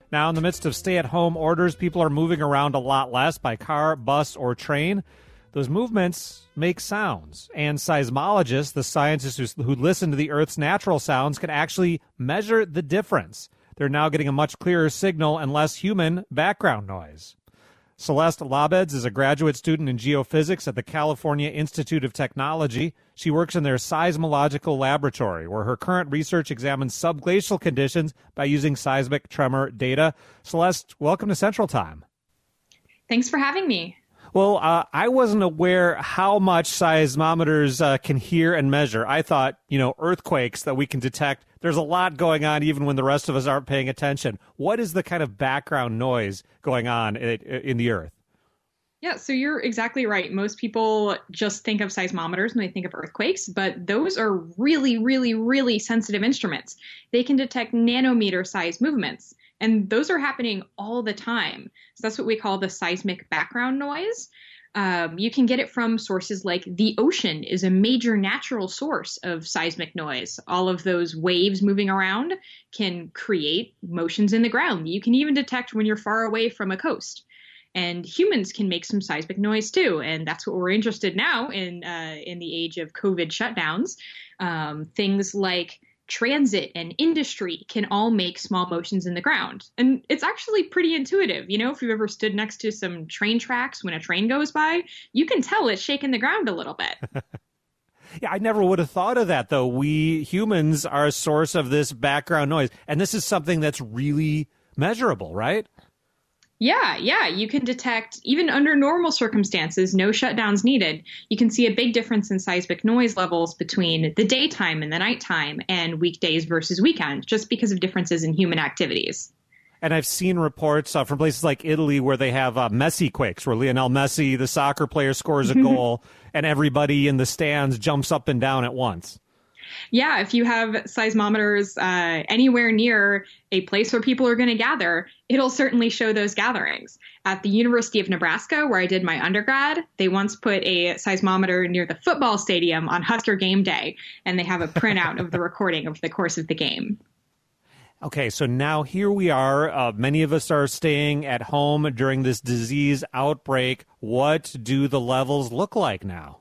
Now, in the midst of stay-at-home orders, people are moving around a lot less by car, bus, or train. Those movements make sounds, and seismologists, the scientists who listen to the Earth's natural sounds, can actually measure the difference. They're now getting a much clearer signal and less human background noise. Celeste Labeds is a graduate student in geophysics at the California Institute of Technology. She works in their seismological laboratory, where her current research examines subglacial conditions by using seismic tremor data. Celeste, welcome to Central Time. Thanks for having me. Well, I wasn't aware how much seismometers can hear and measure. I thought, earthquakes that we can detect. There's a lot going on even when the rest of us aren't paying attention. What is the kind of background noise going on in the Earth? Yeah, so you're exactly right. Most people just think of seismometers when they think of earthquakes, but those are really, really, really sensitive instruments. They can detect nanometer-sized movements. And those are happening all the time. So that's what we call the seismic background noise. You can get it from sources like the ocean is a major natural source of seismic noise. All of those waves moving around can create motions in the ground. You can even detect when you're far away from a coast. And humans can make some seismic noise too. And that's what we're interested now in the age of COVID shutdowns. Things like transit and industry can all make small motions in the ground. And it's actually pretty intuitive. If you've ever stood next to some train tracks when a train goes by, you can tell it's shaking the ground a little bit. Yeah, I never would have thought of that, though. We humans are a source of this background noise. And this is something that's really measurable, right? Yeah. You can detect, even under normal circumstances, no shutdowns needed. You can see a big difference in seismic noise levels between the daytime and the nighttime and weekdays versus weekends, just because of differences in human activities. And I've seen reports from places like Italy where they have Messi quakes, where Lionel Messi, the soccer player, scores a goal and everybody in the stands jumps up and down at once. Yeah, if you have seismometers anywhere near a place where people are going to gather, it'll certainly show those gatherings. At the University of Nebraska, where I did my undergrad, they once put a seismometer near the football stadium on Husker game day, and they have a printout of the recording of the course of the game. Okay, so now here we are. Many of us are staying at home during this disease outbreak. What do the levels look like now?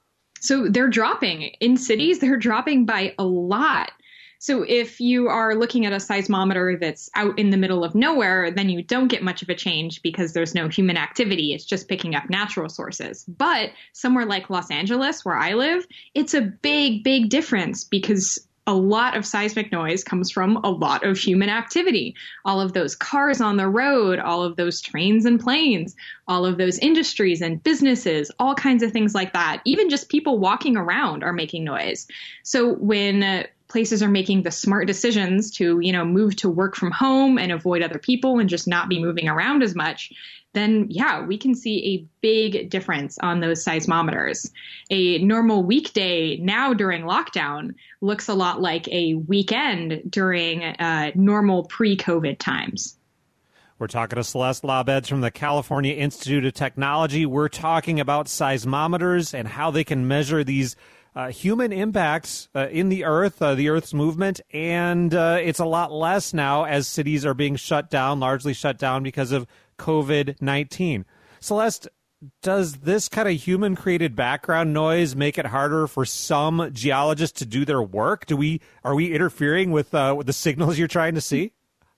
So they're dropping. In cities, they're dropping by a lot. So if you are looking at a seismometer that's out in the middle of nowhere, then you don't get much of a change because there's no human activity. It's just picking up natural sources. But somewhere like Los Angeles, where I live, it's a big, big difference because a lot of seismic noise comes from a lot of human activity. All of those cars on the road, all of those trains and planes, all of those industries and businesses, all kinds of things like that. Even just people walking around are making noise. So when places are making the smart decisions to, move to work from home and avoid other people and just not be moving around as much, then yeah, we can see a big difference on those seismometers. A normal weekday now during lockdown looks a lot like a weekend during normal pre-COVID times. We're talking to Celeste Labeds from the California Institute of Technology. We're talking about seismometers and how they can measure these human impacts in the Earth's movement, and it's a lot less now as cities are being largely shut down because of COVID-19. Celeste, does this kind of human-created background noise make it harder for some geologists to do their work? Are we interfering with the signals you're trying to see?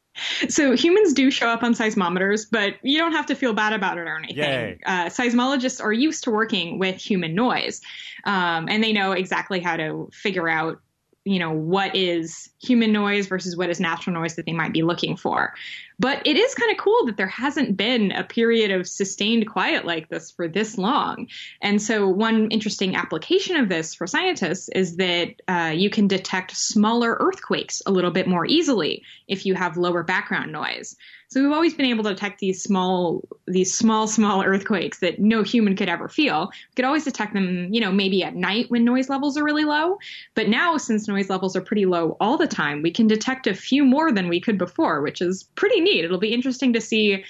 So humans do show up on seismometers, but you don't have to feel bad about it or anything. Seismologists are used to working with human noise, and they know exactly how to figure out, what is human noise versus what is natural noise that they might be looking for. But it is kind of cool that there hasn't been a period of sustained quiet like this for this long. And so one interesting application of this for scientists is that you can detect smaller earthquakes a little bit more easily if you have lower background noise. So we've always been able to detect these small earthquakes that no human could ever feel. We could always detect them, maybe at night when noise levels are really low. But now, since noise levels are pretty low all the time, we can detect a few more than we could before, which is pretty neat. It'll be interesting to see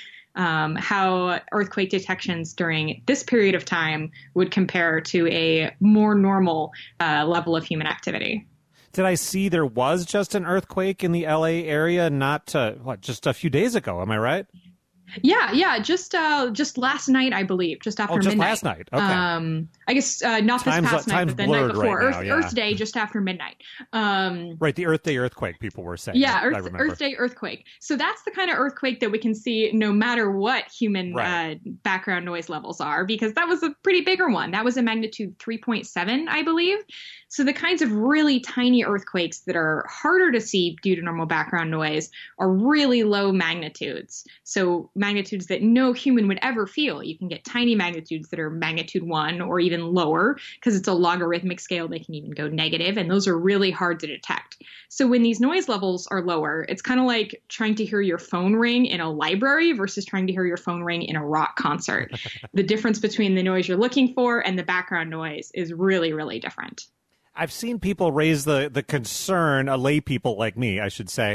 how earthquake detections during this period of time would compare to a more normal level of human activity. Did I see there was just an earthquake in the LA area not just a few days ago? Am I right? Yeah, just last night, I believe, just after midnight. Last night. Okay. I guess not this past night, but the night before, right now, Earth Day, just after midnight. Right, the Earth Day earthquake, people were saying. Yeah, Earth Day earthquake. So that's the kind of earthquake that we can see no matter what human background noise levels are, because that was a pretty bigger one. That was a magnitude 3.7, I believe. So the kinds of really tiny earthquakes that are harder to see due to normal background noise are really low magnitudes. So magnitudes that no human would ever feel. You can get tiny magnitudes that are magnitude 1 or even lower because it's a logarithmic scale. They can even go negative, and those are really hard to detect. So when these noise levels are lower, it's kind of like trying to hear your phone ring in a library versus trying to hear your phone ring in a rock concert. The difference between the noise you're looking for and the background noise is really, really different. I've seen people raise the concern, lay people like me, I should say.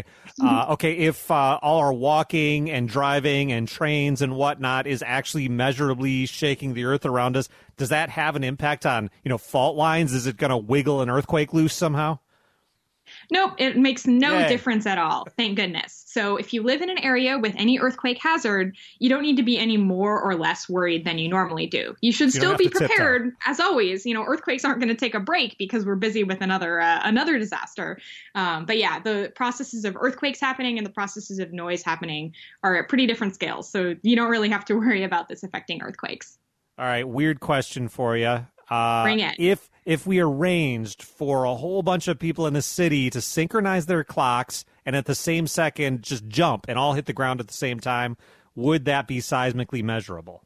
If all our walking and driving and trains and whatnot is actually measurably shaking the earth around us, does that have an impact on, fault lines? Is it going to wiggle an earthquake loose somehow? Nope, it makes no difference at all. Thank goodness. So if you live in an area with any earthquake hazard, you don't need to be any more or less worried than you normally do. You should still be prepared, as always. Earthquakes aren't going to take a break because we're busy with another disaster. But yeah, the processes of earthquakes happening and the processes of noise happening are at pretty different scales. So you don't really have to worry about this affecting earthquakes. All right, weird question for you. Bring it. If we arranged for a whole bunch of people in the city to synchronize their clocks and at the same second just jump and all hit the ground at the same time, would that be seismically measurable?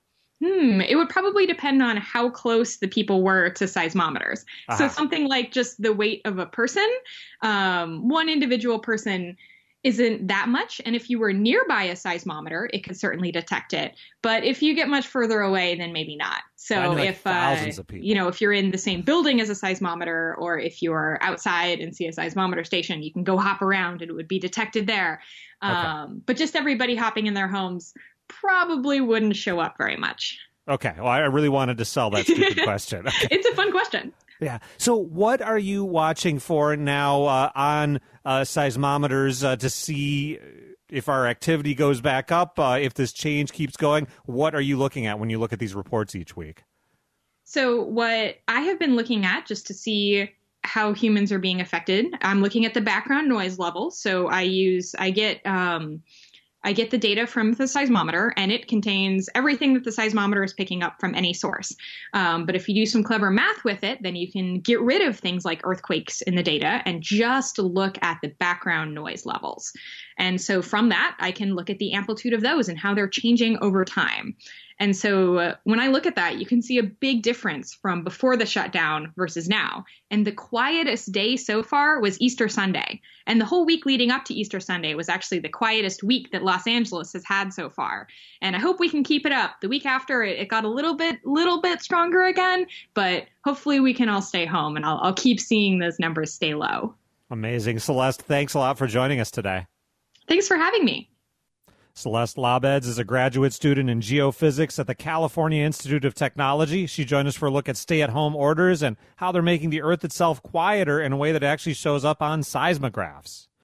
It would probably depend on how close the people were to seismometers. So something like just the weight of a person, one individual person isn't that much. And if you were nearby a seismometer, it could certainly detect it. But if you get much further away, then maybe not. So if thousands of people. If you're in the same building as a seismometer, or if you're outside and see a seismometer station, you can go hop around and it would be detected there. But just everybody hopping in their homes probably wouldn't show up very much. Okay. Well, I really wanted to sell that stupid question. Okay. It's a fun question. Yeah. So what are you watching for now on seismometers to see if our activity goes back up, if this change keeps going? What are you looking at when you look at these reports each week? So what I have been looking at just to see how humans are being affected, I'm looking at the background noise level. So I get the data from the seismometer, and it contains everything that the seismometer is picking up from any source. But if you do some clever math with it, then you can get rid of things like earthquakes in the data and just look at the background noise levels. And so from that, I can look at the amplitude of those and how they're changing over time. And so when I look at that, you can see a big difference from before the shutdown versus now. And the quietest day so far was Easter Sunday. And the whole week leading up to Easter Sunday was actually the quietest week that Los Angeles has had so far. And I hope we can keep it up. The week after, it got a little bit stronger again, but hopefully we can all stay home, and I'll keep seeing those numbers stay low. Amazing. Celeste, thanks a lot for joining us today. Thanks for having me. Celeste Labeds is a graduate student in geophysics at the California Institute of Technology. She joined us for a look at stay-at-home orders and how they're making the Earth itself quieter in a way that actually shows up on seismographs.